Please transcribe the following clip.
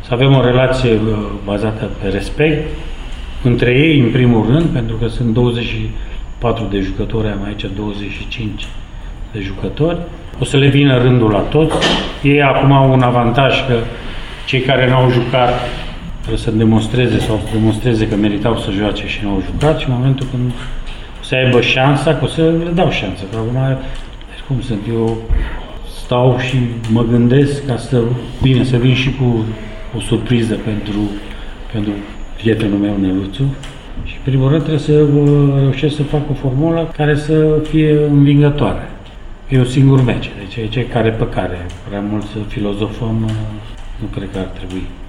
să avem o relație bazată pe respect, între ei în primul rând, pentru că sunt 24 de jucători, am aici 25 de jucători. O să le vină rândul la toți. Ei acum au un avantaj că cei care n-au jucat trebuie să demonstreze sau să demonstreze că meritau să joace și n-au jucat și în momentul când o să aibă șansa, că o să le dau șansa. Că acum, deci cum sunt, eu stau și mă gândesc ca să vin și cu o surpriză pentru prietenul meu, Neluțu. Și primul rând trebuie să reușesc să fac o formulă care să fie învingătoare. E un singur meci, deci aici care pe care. Prea mult să filozofăm nu cred că ar trebui.